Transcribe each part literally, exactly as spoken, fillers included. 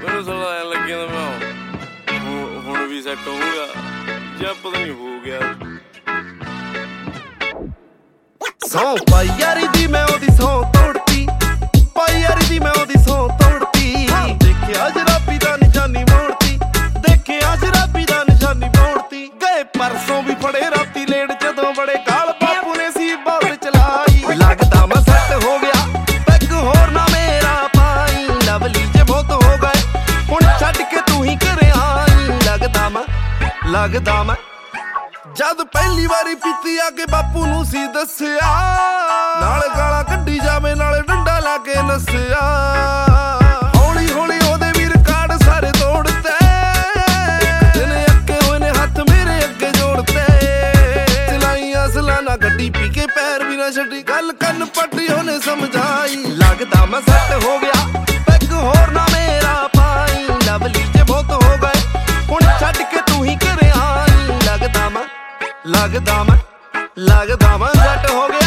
ਮੈਨੂੰ ਸਾਲਾ ਐਂ ਲੱਗਿਆ ਤਾਂ ਮੈਂ ਹੁਣ ਹੁਣ ਵੀ ਸੈੱਟ ਹੋਊਗਾ ਜਾਂ ਪਤਾ ਨਹੀਂ ਹੋ ਗਿਆ। ਸੌ ਪਾਈ ਯਾਰੀ ਦੀ ਮੈਂ ਉਹਦੀ ਸੌ ਤੋੜਤੀ, ਪਾਈ ਯਾਰੀ ਦੀ ਮੈਂ ਉਹਦੀ ਸੌ ਤੋੜਤੀ। ਦੇਖਿਆ ਜਰਾਬੀ ਦਾ ਨਿਸ਼ਾਨੀ ਮੋੜਤੀ, ਦੇਖਿਆ ਜਰਾਬੀ ਦਾ ਨਿਸ਼ਾਨੀ ਮੋੜਤੀ। ਗਏ ਪਰਸੋਂ ਵੀ ਫੜੇ ਰਾਤੀ ਲੇਟ ਜਦੋਂ ਬੜੇ ਕਾਲ ਬਾਪੂ ਨੇ ਸੀ ਬਾਲ ਚਲਾਈ। ਲੱਗਦਾ ਮੈਂ ਸੈੱਟ ਹੋ ਗਿਆ ਪੈਗ ਹੋਰ ਨਾ ਮੇਰਾ ਪਾਈ। ਲਵਲੀ ਜੇ ਬਹੁਤ ਹੋ ਗਏ ਹੁਣ ਛੱਡ ਕੇ ਤੂੰ ਹੀ ਘਰੇ ਆਈ। ਲੱਗਦਾ ਮੈਂ ਲੱਗਦਾ ਮੈਂ ਜਦ ਪਹਿਲੀ ਵਾਰੀ ਪੀਤੀ ਆ ਕੇ ਬਾਪੂ ਨੂੰ ਸੀ ਦੱਸਿਆ, ਨਾਲ ਗਾਲਾਂ ਕੱਢੀ ਜਾਵੇ ਨਾਲ ਡੰਡਾ ਲਾ ਕੇ ਨੱਸਿਆ। ਹੌਲੀ ਹੌਲੀ ਉਹਦੇ ਵੀ ਰਿਕਾਰਡ ਸਾਰੇ ਤੋੜਤੇ, ਜਿਹਨੇ ਅੱਗੇ ਹੋਏ ਨੇ ਹੱਥ ਮੇਰੇ ਅੱਗੇ ਜੋੜਤੇ। ਚਲਾਈਆਂ ਸਲਾਨਾ ਗੱਡੀ ਪੀ ਕੇ ਪੈਰ ਵੀ ਨਾ ਛੱਡੀ, ਗੱਲ ਕੰਨ ਪੱਟੀ ਉਹਨੇ ਸਮਝਾਈ। ਲੱਗਦਾ ਮੈਂ ਸੈੱਟ ਹੋ ਗਿਆ ਪੈਗ ਹੋਰ ਨਾ ਮੇਰਾ ਪਾਈ। ਲਵਲੀ ਜੇ ਬਹੁਤ ਹੋ ਗਏ ਹੁਣ ਛੱਡ ਕੇ ਤੂੰ ਹੀ ਘਰੇ ਆਈ। ਲੱਗਦਾ ਮੈਂ ਲੱਗਦਾ ਮੈਂ ਲੱਗਦਾ ਮੈਂ ਸੈੱਟ ਹੋ ਗਿਆ।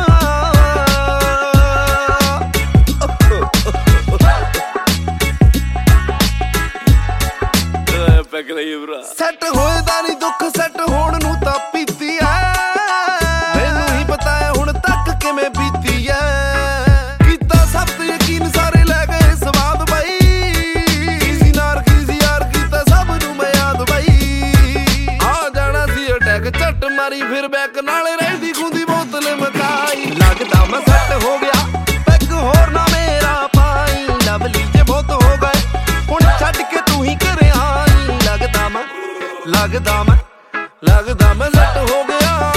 ਪੈਗ ਲਈ ਭਰਾ ਸੈੱਟ ਹੋਏ ਦਾ ਨਹੀਂ ਦੁੱਖ, ਸੈੱਟ ਹੋਣ ਨੂੰ ਤਾਂ ਪੀਤੀ ਐ। ਮੈਨੂੰ ਹੀ ਪਤਾ ਹੈ ਹੁਣ ਤੱਕ ਕਿਵੇਂ ਬੀਤੀ ਐ। ਕੀਤਾ ਸਭ ਤੇ ਯਕੀਨ ਸਾਰੇ ਲੈ ਗਏ ਸਵਾਦ ਬਾਈ। ਕਿਸੀ ਨਾਰ ਕਿਸੀ ਯਾਰ ਕੀਤਾ ਸਭ ਨੂੰ ਮੈਂ ਯਾਦ ਬਾਈ। ਆ ਜਾਣਾ ਸੀ ਅਟੈਕ ਝੱਟ ਮਾਰੀ ਫਿਰ ਬੈਕ ਨਾਲੇ ਰਹਿੰਦੀ ਖੁੰਦੀ ਬੋਤਲ ਮਕਾਈ। ਲੱਗਦਾ ਮੈਂ ਸੈੱਟ ਹੋ ਗਿਆ ਪੈਗ ਹੋਰ ਨਾ ਮੇਰਾ ਪਾਈ। ਲਵਲੀ ਜੇ ਬਹੁਤ ਹੋ ਗਏ ਹੁਣ ਛੱਡ ਕੇ ਤੂੰ ਹੀ ਘਰੇ ਆਈ। ਲੱਗਦਾ ਮੈਂ ਲੱਗਦਾ ਮੈਂ ਲੱਗਦਾ ਮੈਂ ਸੈੱਟ ਹੋ ਗਿਆ।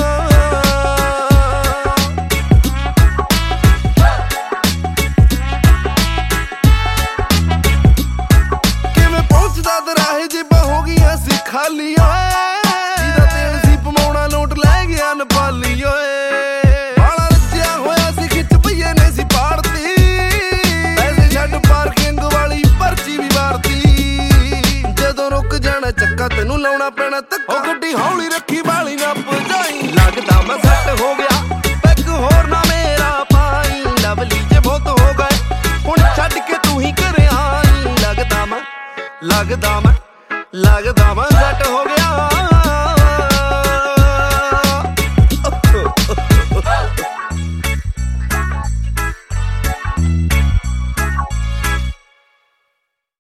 ਕਿਵੇਂ ਪਹੁੰਚਦਾ ਦਰਾਹੇ ਜੇਬਾਂ ਹੋ ਗਈਆਂ ਸੀ ਖਾਲੀ ਓਏ। ਜਿਹਦਾ ਤੇਲ ਸੀ ਪਮਾਉਣਾ ਨੋਟ ਲੈ ਗਿਆ ਨੇਪਾਲੀ ਓਏ। ਬਾਲਾ ਰੱਜਿਆ ਹੋਇਆ ਸੀ ਖਿੱਚ ਪਈਏ ਨੇ ਸੀ ਪਾੜਤੀ, ਪੈਸੇ ਛੱਡ ਪਾਰਕਿੰਗ ਵਾਲੀ ਪਰਚੀ ਵੀ ਵਾਰਤੀ। ਜਦੋਂ ਰੁਕ ਜਾਣਾ ਚੱਕਾ ਤੈਨੂੰ ਲਾਉਣਾ ਪੈਣਾ ਧੱਕਾ, ਗੱਡੀ ਹੌਲੀ ਰੱਖੀ ਵਾਲੀ ਨਾ ਭਜਾਈ। ਲੱਗਦਾ ਮੈਂ ਸੈੱਟ ਹੋ ਗਿਆ ਪੈਗ ਹੋਰ ਨਾ ਮੇਰਾ ਪਾਈ। ਲਵਲੀ ਜੇ ਬਹੁਤ ਹੋ ਗਏ ਹੁਣ ਛੱਡ ਕੇ ਤੂੰ ਹੀ ਘਰੇ ਆਈ। ਲੱਗਦਾ ਮੈਂ ਲੱਗਦਾ ਮੈਂ ਲੱਗਦਾ ਮੈਂ ਸੈੱਟ ਹੋ ਗਿਆ।